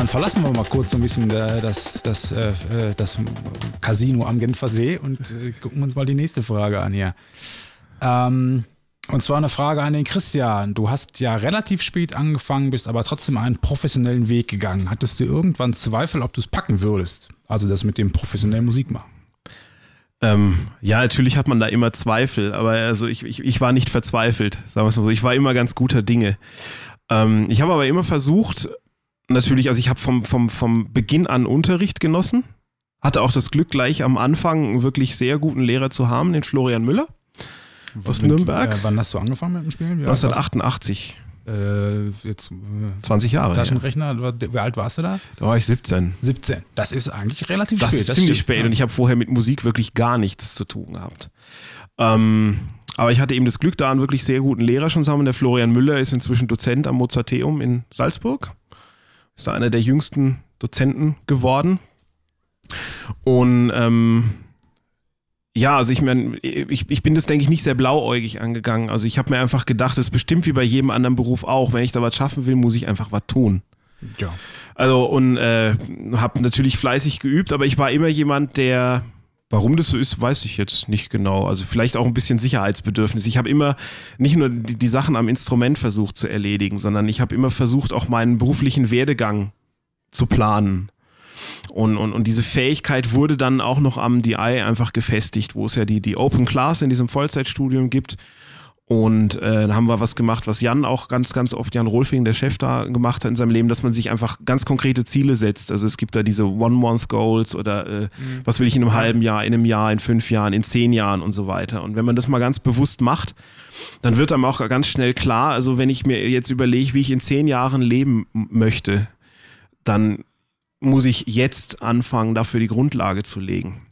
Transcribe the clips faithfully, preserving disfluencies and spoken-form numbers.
dann verlassen wir mal kurz so ein bisschen äh, das, das, äh, das Casino am Genfer See und äh, gucken uns mal die nächste Frage an hier. Ähm, und zwar eine Frage an den Christian. Du hast ja relativ spät angefangen, bist aber trotzdem einen professionellen Weg gegangen. Hattest du irgendwann Zweifel, ob du es packen würdest? Also das mit dem professionellen Musik machen? Ähm, ja, natürlich hat man da immer Zweifel, aber also ich, ich, ich war nicht verzweifelt, sagen wir es mal so. Ich war immer ganz guter Dinge. Ähm, ich habe aber immer versucht, natürlich, also ich habe vom, vom, vom Beginn an Unterricht genossen, hatte auch das Glück, gleich am Anfang einen wirklich sehr guten Lehrer zu haben, den Florian Müller aus mit, Nürnberg. Äh, wann hast du angefangen mit dem Spielen? neunzehnhundertachtundachtzig. Äh, jetzt äh, zwanzig Jahre. Taschenrechner, ja. Wie alt warst du da? Da war ich siebzehn. siebzehn. Das ist eigentlich relativ das spät. Ist das ziemlich stimmt. spät und ich habe vorher mit Musik wirklich gar nichts zu tun gehabt. Ähm, aber ich hatte eben das Glück, da einen wirklich sehr guten Lehrer schon zu haben. Der Florian Müller ist inzwischen Dozent am Mozarteum in Salzburg. Ist da einer der jüngsten Dozenten geworden. Und ähm, ja, also ich meine, ich, ich bin das, denke ich, nicht sehr blauäugig angegangen. Also ich habe mir einfach gedacht, das ist bestimmt wie bei jedem anderen Beruf auch. Wenn ich da was schaffen will, muss ich einfach was tun. Ja. Also und äh, habe natürlich fleißig geübt, aber ich war immer jemand, der, warum das so ist, weiß ich jetzt nicht genau. Also vielleicht auch ein bisschen Sicherheitsbedürfnis. Ich habe immer nicht nur die, die Sachen am Instrument versucht zu erledigen, sondern ich habe immer versucht, auch meinen beruflichen Werdegang zu planen. Und, und, und diese Fähigkeit wurde dann auch noch am D I einfach gefestigt, wo es ja die, die Open Class in diesem Vollzeitstudium gibt. Und äh, da haben wir was gemacht, was Jan auch ganz, ganz oft, Jan Rolfing, der Chef da, gemacht hat in seinem Leben, dass man sich einfach ganz konkrete Ziele setzt. Also es gibt da diese One-Month-Goals oder äh, mhm. was will ich in einem halben Jahr, in einem Jahr, in fünf Jahren, in zehn Jahren und so weiter. Und wenn man das mal ganz bewusst macht, dann wird einem auch ganz schnell klar, also wenn ich mir jetzt überlege, wie ich in zehn Jahren leben möchte, dann muss ich jetzt anfangen, dafür die Grundlage zu legen.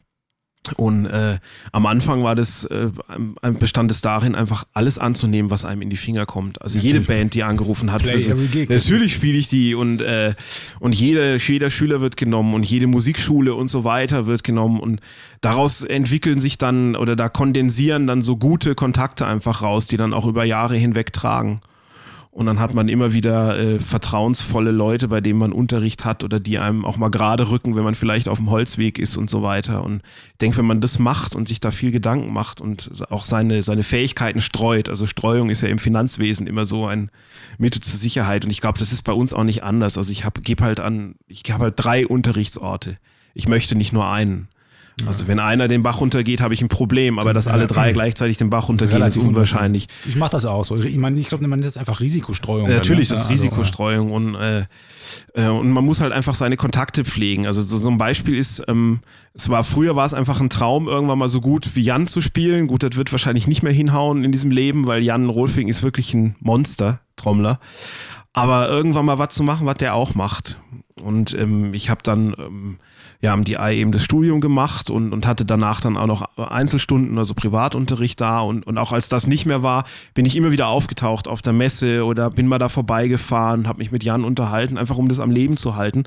Und äh, am Anfang war das, äh, bestand es darin, einfach alles anzunehmen, was einem in die Finger kommt. Also natürlich. Jede Band, die angerufen hat, für so, natürlich spiele ich die und, äh, und jede, jeder Schüler wird genommen und jede Musikschule und so weiter wird genommen und daraus entwickeln sich dann oder da kondensieren dann so gute Kontakte einfach raus, die dann auch über Jahre hinweg tragen. Und dann hat man immer wieder äh, vertrauensvolle Leute, bei denen man Unterricht hat oder die einem auch mal gerade rücken, wenn man vielleicht auf dem Holzweg ist und so weiter. Und ich denke, wenn man das macht und sich da viel Gedanken macht und auch seine, seine Fähigkeiten streut, also Streuung ist ja im Finanzwesen immer so ein Mittel zur Sicherheit und ich glaube, das ist bei uns auch nicht anders. Also ich habe gebe halt an, ich habe halt drei Unterrichtsorte. Ich möchte nicht nur einen. Also wenn einer den Bach runtergeht, habe ich ein Problem, aber dass alle drei gleichzeitig den Bach runtergehen, ist unwahrscheinlich. Ich mache das auch so. Ich meine, ich glaube, man nennt das einfach Risikostreuung. Ja, natürlich, dann, das ist also, Risikostreuung und, äh, äh, und man muss halt einfach seine Kontakte pflegen. Also so, so ein Beispiel ist, ähm, es war früher war es einfach ein Traum, irgendwann mal so gut wie Jan zu spielen. Gut, das wird wahrscheinlich nicht mehr hinhauen in diesem Leben, weil Jan Rolfing ist wirklich ein Monster-Trommler. Aber irgendwann mal was zu machen, was der auch macht. Und ähm, ich habe dann ähm, ja am D I eben das Studium gemacht und, und hatte danach dann auch noch Einzelstunden, also Privatunterricht da. Und, und auch als das nicht mehr war, bin ich immer wieder aufgetaucht auf der Messe oder bin mal da vorbeigefahren, habe mich mit Jan unterhalten, einfach um das am Leben zu halten.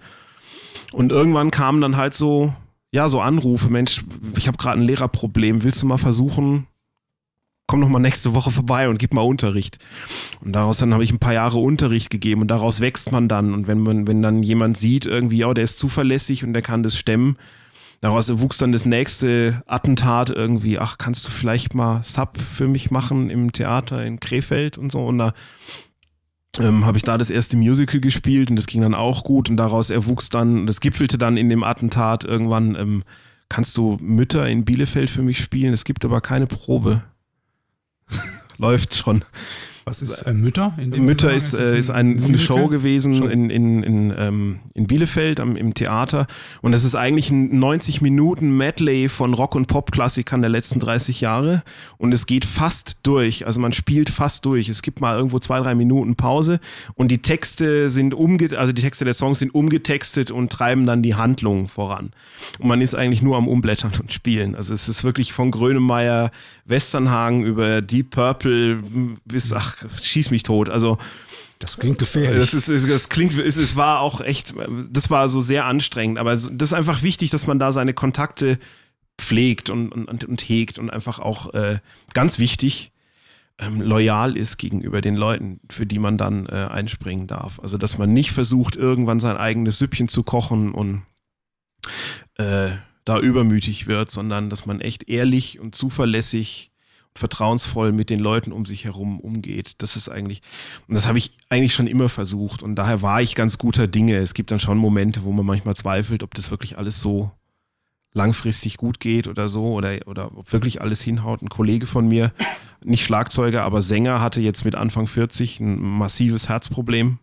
Und irgendwann kamen dann halt so, ja, so Anrufe, Mensch, ich habe gerade ein Lehrerproblem, willst du mal versuchen, komm noch mal nächste Woche vorbei und gib mal Unterricht. Und daraus dann habe ich ein paar Jahre Unterricht gegeben und daraus wächst man dann. Und wenn man, wenn dann jemand sieht, irgendwie, oh, der ist zuverlässig und der kann das stemmen, daraus wuchs dann das nächste Attentat irgendwie, ach, kannst du vielleicht mal Sub für mich machen im Theater in Krefeld und so. Und da ähm, habe ich da das erste Musical gespielt und das ging dann auch gut und daraus erwuchs dann, das gipfelte dann in dem Attentat irgendwann, ähm, kannst du Mütter in Bielefeld für mich spielen? Es gibt aber keine Probe. Läuft schon. Was ist äh, Mütter? In dem Mütter ist, ist, äh, ist, ein, ist eine Show gewesen Show. in, in, in, ähm, in Bielefeld am, im Theater und das ist eigentlich ein neunzig Minuten Medley von Rock- und Pop-Klassikern der letzten dreißig Jahre und es geht fast durch, also man spielt fast durch. Es gibt mal irgendwo zwei, drei Minuten Pause und die Texte sind umge- also die Texte der Songs sind umgetextet und treiben dann die Handlung voran. Und man ist eigentlich nur am Umblättern und Spielen. Also es ist wirklich von Grönemeyer, Westernhagen über Deep Purple bis, ach, schieß mich tot. Also das klingt gefährlich. Das ist, das klingt, es, es war auch echt, das war so sehr anstrengend, aber das ist einfach wichtig, dass man da seine Kontakte pflegt und, und, und hegt und einfach auch äh, ganz wichtig, ähm, loyal ist gegenüber den Leuten, für die man dann äh, einspringen darf. Also dass man nicht versucht, irgendwann sein eigenes Süppchen zu kochen und äh, da übermütig wird, sondern dass man echt ehrlich und zuverlässig und vertrauensvoll mit den Leuten um sich herum umgeht. Das ist eigentlich, und das habe ich eigentlich schon immer versucht und daher war ich ganz guter Dinge. Es gibt dann schon Momente, wo man manchmal zweifelt, ob das wirklich alles so langfristig gut geht oder so oder, oder ob wirklich alles hinhaut. Ein Kollege von mir, nicht Schlagzeuger, aber Sänger, hatte jetzt mit Anfang vierzig ein massives Herzproblem.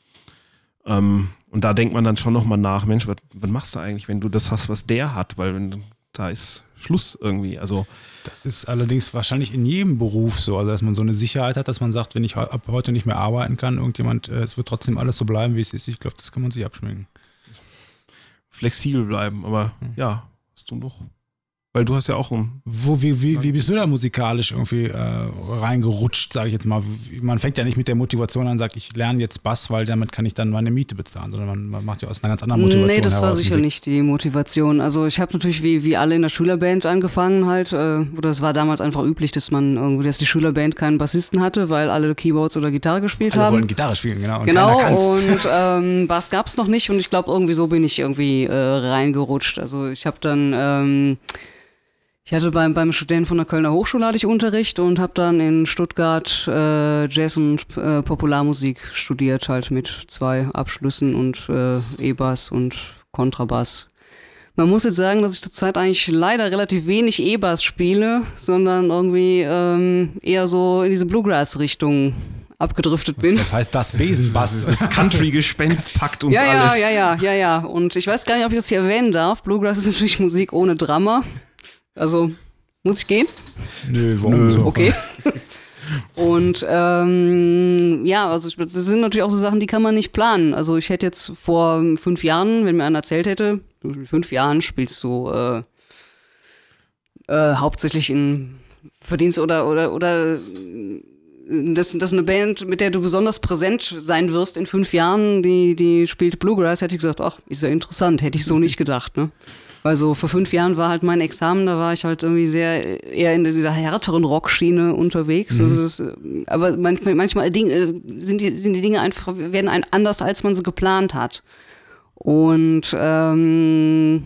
Ähm, und da denkt man dann schon nochmal nach, Mensch, was, was machst du eigentlich, wenn du das hast, was der hat? Weil wenn, da ist Schluss irgendwie. Also das ist allerdings wahrscheinlich in jedem Beruf so, also dass man so eine Sicherheit hat, dass man sagt, wenn ich ab heute nicht mehr arbeiten kann, irgendjemand, äh, es wird trotzdem alles so bleiben, wie es ist. Ich glaube, das kann man sich abschminken. Flexibel bleiben, aber hm. ja, hast du noch? Weil du hast ja auch ein... Wo, wie, wie, wie bist du da musikalisch irgendwie äh, reingerutscht, sage ich jetzt mal? Man fängt ja nicht mit der Motivation an und sagt, ich lerne jetzt Bass, weil damit kann ich dann meine Miete bezahlen, sondern man, man macht ja aus einer ganz anderen Motivation Nee, das heraus war sicher Musik. nicht die Motivation. Also ich habe natürlich wie, wie alle in der Schülerband angefangen halt, äh, oder es war damals einfach üblich, dass man irgendwie, dass die Schülerband keinen Bassisten hatte, weil alle Keyboards oder Gitarre gespielt alle haben. Alle wollen Gitarre spielen, genau. Und genau, keiner kann's. und ähm, Bass gab's noch nicht und ich glaube, irgendwie so bin ich irgendwie äh, reingerutscht. Also ich habe dann... Ähm, Ich hatte beim, beim Studenten von der Kölner Hochschule hatte ich Unterricht und habe dann in Stuttgart äh, Jazz und äh, Popularmusik studiert, halt mit zwei Abschlüssen und äh, E-Bass und Kontrabass. Man muss jetzt sagen, dass ich zurzeit eigentlich leider relativ wenig E-Bass spiele, sondern irgendwie ähm, eher so in diese Bluegrass-Richtung abgedriftet bin. Was heißt das Besenbass? Das Country-Gespenst packt uns ja, alle. Ja, ja, ja, ja, ja. Und ich weiß gar nicht, ob ich das hier erwähnen darf. Bluegrass ist natürlich Musik ohne Drama. Also, muss ich gehen? Nö, warum so? Okay. Und ähm, ja, also ich, das sind natürlich auch so Sachen, die kann man nicht planen. Also ich hätte jetzt vor fünf Jahren, wenn mir einer erzählt hätte, in fünf Jahren spielst du äh, äh, hauptsächlich in Verdienst oder oder oder das, das ist eine Band, mit der du besonders präsent sein wirst in fünf Jahren, die, die spielt Bluegrass, hätte ich gesagt, ach, ist ja interessant, hätte ich so nicht gedacht, ne? Weil so vor fünf Jahren war halt mein Examen, da war ich halt irgendwie sehr eher in dieser härteren Rockschiene unterwegs. Mhm. Also das, aber manchmal, manchmal sind, die, sind die Dinge einfach, werden ein anders, als man sie geplant hat. Und ähm,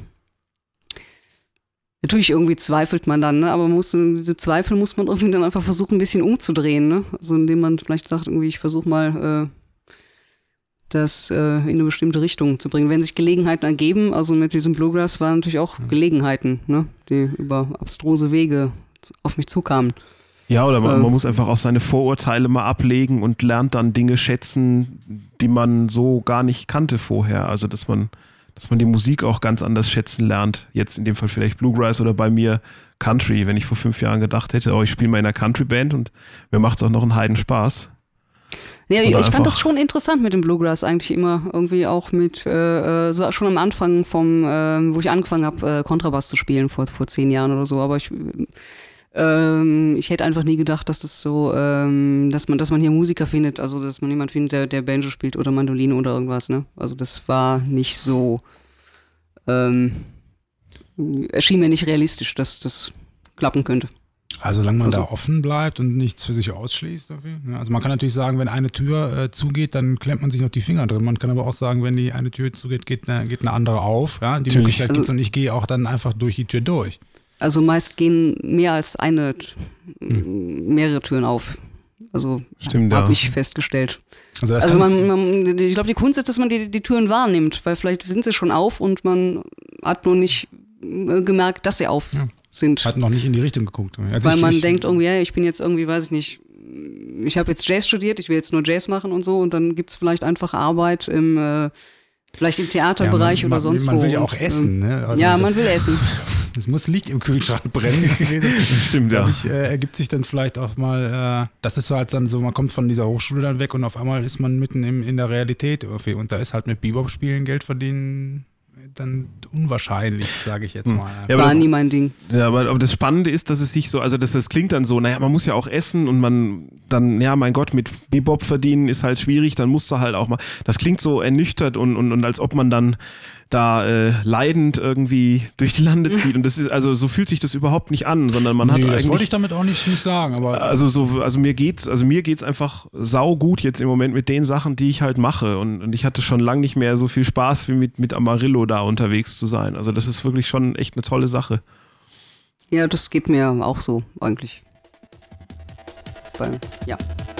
natürlich irgendwie zweifelt man dann, ne? Aber man muss, diese Zweifel muss man irgendwie dann einfach versuchen, ein bisschen umzudrehen, ne? Also indem man vielleicht sagt, irgendwie, ich versuche mal äh, das äh, in eine bestimmte Richtung zu bringen. Wenn sich Gelegenheiten ergeben, also mit diesem Bluegrass waren natürlich auch mhm. Gelegenheiten, ne, die über abstruse Wege auf mich zukamen. Ja, oder man, ähm, man muss einfach auch seine Vorurteile mal ablegen und lernt dann Dinge schätzen, die man so gar nicht kannte vorher. Also dass man, dass man die Musik auch ganz anders schätzen lernt. Jetzt in dem Fall vielleicht Bluegrass oder bei mir Country. Wenn ich vor fünf Jahren gedacht hätte, oh, ich spiele mal in einer Country-Band und mir macht es auch noch einen Heidenspaß. Ja, ich fand das schon interessant mit dem Bluegrass eigentlich immer irgendwie auch mit, äh, so schon am Anfang vom, äh, wo ich angefangen habe, äh, Kontrabass zu spielen vor, vor zehn Jahren oder so, aber ich, ähm, ich hätte einfach nie gedacht, dass das so, ähm, dass man, dass man hier Musiker findet, also dass man jemand findet, der, der Banjo spielt oder Mandoline oder irgendwas, ne? Also das war nicht so, ähm, erschien mir nicht realistisch, dass das klappen könnte. Also solange man also, da offen bleibt und nichts für sich ausschließt. Okay. Also man kann natürlich sagen, wenn eine Tür äh, zugeht, dann klemmt man sich noch die Finger drin. Man kann aber auch sagen, wenn die eine Tür zugeht, geht eine, geht eine andere auf. Ja? Die Möglichkeit gibt es und ich gehe auch dann einfach durch die Tür durch. Also meist gehen mehr als eine, hm. mehrere Türen auf. Also habe ja. ich festgestellt. Also, das also man, man, ich glaube, die Kunst ist, dass man die, die Türen wahrnimmt, weil vielleicht sind sie schon auf und man hat nur nicht gemerkt, dass sie auf ja. sind. Hat noch nicht in die Richtung geguckt. Also weil ich, man ich, denkt irgendwie, ja, ich bin jetzt irgendwie, weiß ich nicht, ich habe jetzt Jazz studiert, ich will jetzt nur Jazz machen und so und dann gibt es vielleicht einfach Arbeit im, äh, vielleicht im Theaterbereich ja, man, oder sonst man wo. Man will ja auch essen, ne? Also ja, man will essen. Es muss Licht im Kühlschrank brennen. Stimmt, ja. Dadurch, äh, ergibt sich dann vielleicht auch mal, äh, das ist halt dann so, man kommt von dieser Hochschule dann weg und auf einmal ist man mitten im, in der Realität irgendwie und da ist halt mit Bebop spielen, Geld verdienen dann unwahrscheinlich, sage ich jetzt mal. Ja, aber War das, nie mein Ding. ja, aber, aber das Spannende ist, dass es sich so, also das, das klingt dann so, naja, man muss ja auch essen und man dann, ja, mein Gott, mit Bebop verdienen ist halt schwierig, dann musst du halt auch mal, das klingt so ernüchtert und, und, und als ob man dann da äh, leidend irgendwie durch die Lande zieht und das ist, also so fühlt sich das überhaupt nicht an, sondern man Nee, hat das eigentlich... wollte ich damit auch nicht, nicht sagen, aber Also so, also mir geht's, also mir geht's einfach sau gut jetzt im Moment mit den Sachen, die ich halt mache und, und ich hatte schon lange nicht mehr so viel Spaß wie mit, mit Amarillo da unterwegs zu sein. Also das ist wirklich schon echt eine tolle Sache. Ja, das geht mir auch so eigentlich. Weil, ja.